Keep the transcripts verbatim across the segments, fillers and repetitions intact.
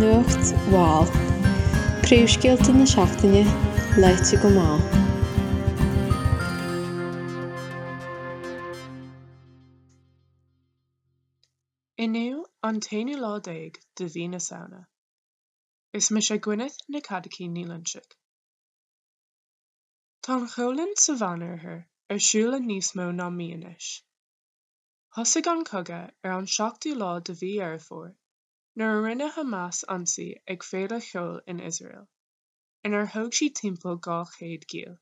nuacht mháil, príomhscéalta na seachtaine, leite go maith. Inniu an taonú lá déag de bhí na saona. Is me sé Gwyneth na Cadací nílanseach. Tá an chomhlinn sa bhainarthair ar siúla níos mó ná míonis. Thosaigh an cogadh ar an seachtú lá de bhí ar fór, nuair a rinne Hamas ansaí ag féile cheoil in Israel, inar thug sí timpeall dhá chéad giail.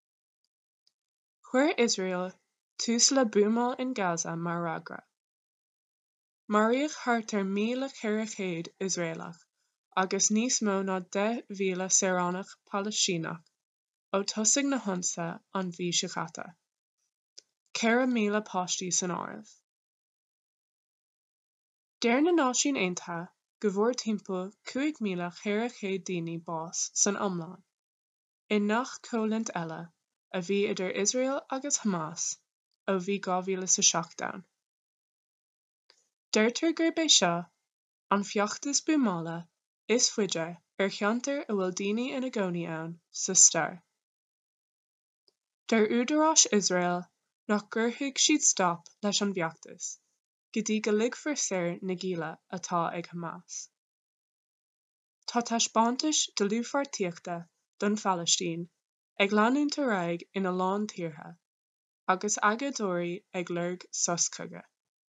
Chuir Israel tús le buamáil in Gaza mar ragra. Maríoch thart ar míle ceithre chéad Israelach agus níos mó ná de mhíle Saoránach Palestínach ó tosaigh na hionsa an bhí se chata. Ceithre míle páistí san áireamh. Deir na Náisiún Aontaithe go bhfuair timpeall cúig míle ceithre chéad daoine bás san iomlán, i nach comhlaint eile a bhí idir Israel agus Hamas ó bhí dhá mhíle sa seachtain. Deirtear gur bé seo, an feachtas buamála is faide ar cheantar a bhfuil daoine ina gcónaí ann sa stair. Deir údarás Israel nach gcuirfidh siad stop leis an bheachtas, go dtí go ligfear saor na gíle atá ag Hamas. Tá taispeántais de luachmhartíochta don Phalestín ag leanúnta raig ina lán tíortha, agus agadóirí ag lurg soscoga.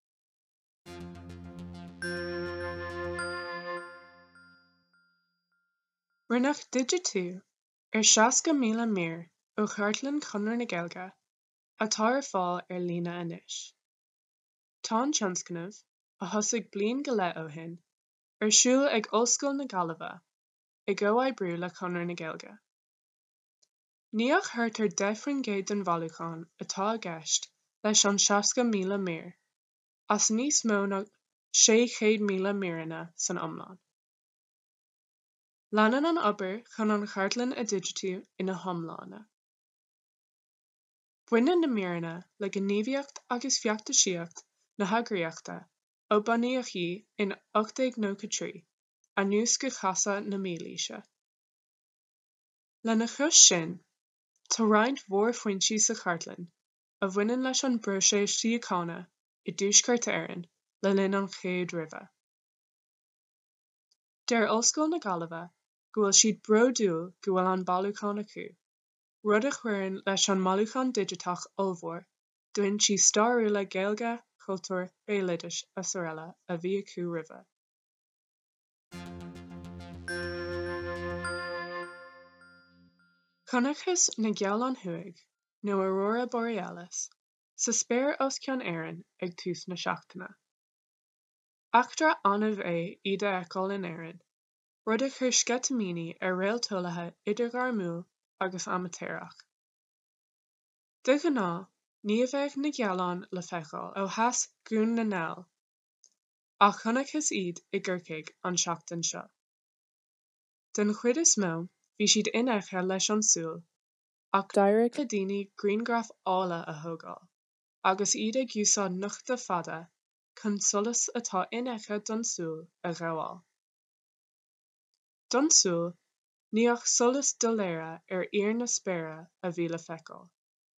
Rinneadh duine tú ar seasca míle mír ó Chartlann Conradh na Gaeilge atá ar fáil ar líne anois. Tá an tionscnamh a thosaigh bliain go leith ó shin ar siúl ag Ollscoil na Gaillimhe i gCó Oibriú le Conradh na Gaeilge. Níoch thart ar deifreann géad den bhailúchán atá i gceist leis an seasca míle mír, as níos mó ná sé chéad míle míreanna san iomlán. Leanan an obair chun an chartlann a d'fhigiú ina thomláine. Baineann na míreanna le gníomhaíocht agus feachtasíocht na heagraíochta ó bunaíochí in ochtaig nócha trí, anuas go chasa na mílíse. Le na chos sin, tá roinnt mhór foinsí sa chartlann a bhaineann leis an bróiséis síochána i dtúscairte Éireann le linn an chéad roimhe. Deir Ollscoil na Gaillimhe go bhfuil siad bródúil go bhfuil an bailiúchán acu, rud a chuireann leis an mbailiúchán digiteach ullmhór d'fhonn sí stairiúla Gaeilge, cultúr, béilidis a sorella a bhí acu roimhe. Chonaicheas na Geall an Thuaidh, nó Aurora Borealis, sa spéir os cionn Éireann ag tús na seachtaine. Achtra anmh é iad a fheiceáil in Éireann, rud a chur scetamíní ar réalteolaithe idirghreamúil agus amatéireach. De ghnáth, ní a bheidh na geallán le feiceáil ó theas gún na nGael, ach chonaicheas iad i gCorcaigh an seachtain seo. Den chuid is mó, bhí siad inaiche leis an súl, ach d'éirigh le daoine grianghraif ála a thógáil, agus iad ag úsáid nochta fada chun solas atá inaiche don súl a ghabháil. Don súl, níoch solas dul éire ar fhíor na spéire a bhí le feiceáil.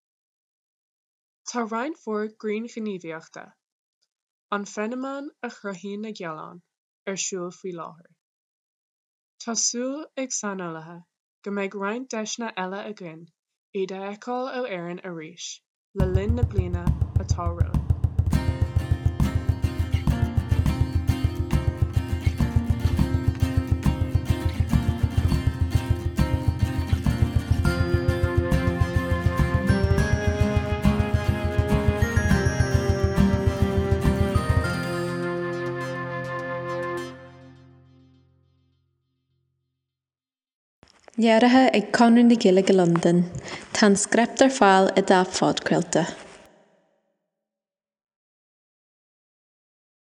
Tá roinnt mhór griangníomhaíochta, an pheanamán a chruthíonn na geallán ar siúl faoi láthair. Tá súil ag sainiolaithe go mbeidh roinnt deisne eile a gcoinn iad a fheiceáil ó Éireann arís, le linn na bliana atá romham. Léirithe ag Conradh na Gaeilge London, tá an script ar fáil i dtaobh fádcailte.